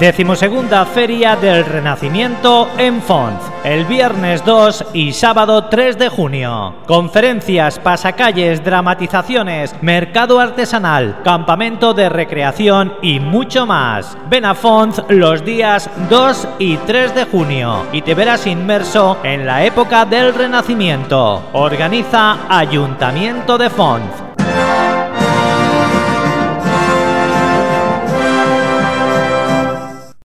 12ª Feria del Renacimiento en Fonz, el viernes 2 y sábado 3 de junio. Conferencias, pasacalles, dramatizaciones, mercado artesanal, campamento de recreación y mucho más. Ven a Fonz los días 2 y 3 de junio y te verás inmerso en la época del Renacimiento. Organiza Ayuntamiento de Fonz.